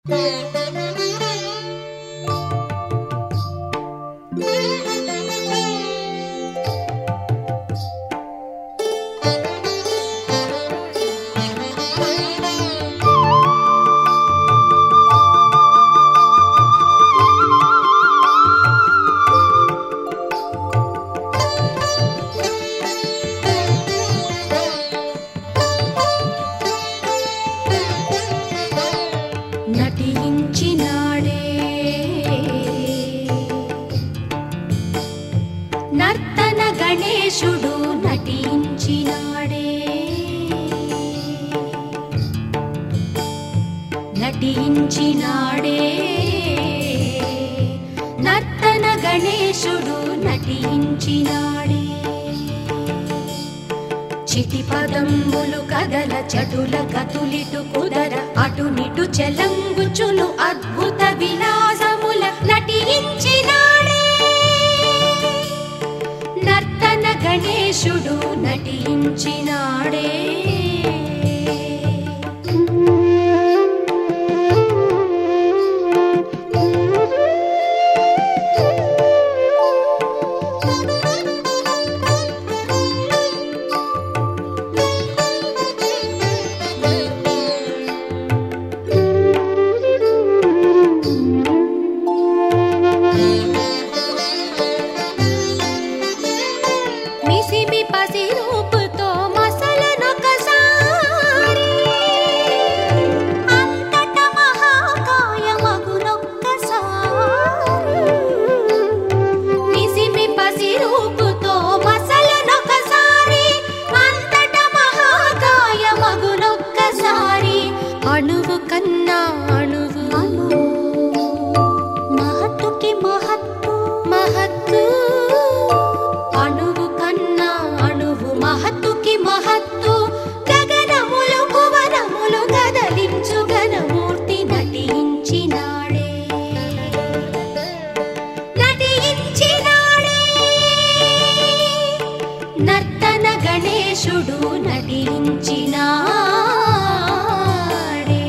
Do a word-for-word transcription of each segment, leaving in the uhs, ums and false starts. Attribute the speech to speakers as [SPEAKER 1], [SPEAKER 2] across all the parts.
[SPEAKER 1] నటించినాడే నర్తన గణేశుడు నటించినాడే నటించినాడే నర్తన గణేశుడు నటించినాడే చిటి పదంబులు కదల చటుల కతులిటు కుదర అటునిటు చెలంగుచును అద్భుత విలాసముల నటించినాడే నర్తన గణేశుడు నటించినాడే మిసిమి పసి రూపుతో మసలనొకసారి అంతట మహాకాయమగునొక్కసారి మిసిమి పసి రూపుతో మసలనొకసారి అంతట మహాకాయమగునొక్కసారి అణువు కన్నా అణువు మహత్తుకి మహత్తు మహత్తు అణువు కన్నా అణువు మహత్తుకి మహత్తు గగనములు భువనములు కదలించు ఘనమూర్తి నటించినాడే నటించినాడే నర్తన గణేశుడు నటించినాడే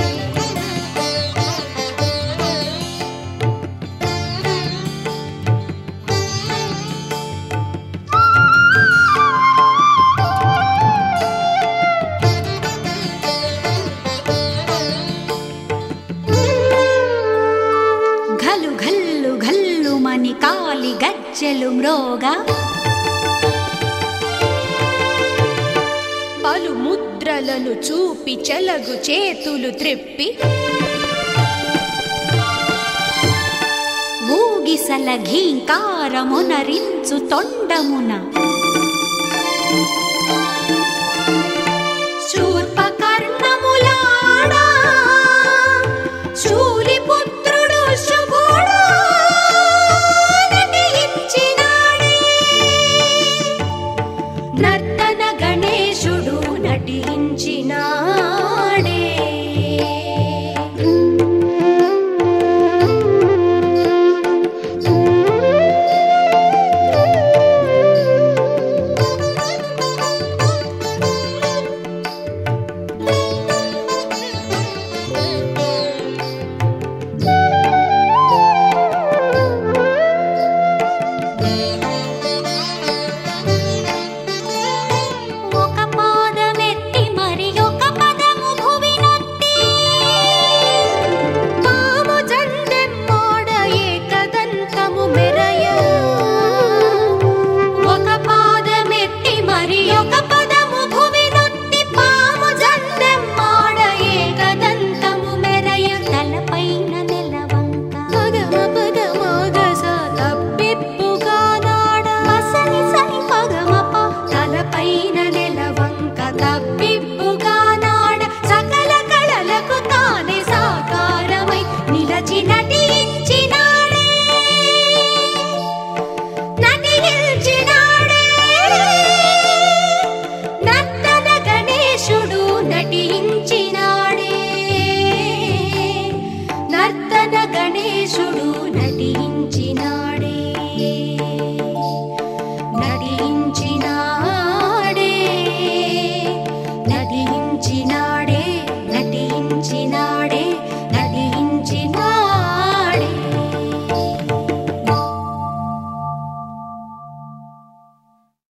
[SPEAKER 1] ఘలు ఘల్లు ఘల్లు మని కాలి గజ్జెలు మ్రోగా పలు ముద్రలను చూపి చెలగు చేతులు త్రిప్పి ఊగిసల ఘీంకారమునరించు తొండమున శూర్పకర్ణములాడా శూలిపుత్రుడు శుభుడు నటించినాడే నర్తన గణేశుడు నటించినాడే ఒక పాదమెత్తి మరి ఒక పదము భువినొత్తి పాము జందెమ్మోడ ఏకదంతము మెరయ ఒక పాదమెత్తి మరి ఒక పదము భువినొత్తి పాము జందెమ్మోడ ఏకదంతము మెరయ తలపైన నెలవంక పగమ పగమగస తప్పిప్పుగా నాడ మసని సని పగమప తలపైన నెలవంక తప్పిప్పుగా నాడ సకల కళలకు తానే సాకారమై నిలచి నటించినాడే నటించినాడే నర్తన గణేశుడు నటించినాడే నర్తన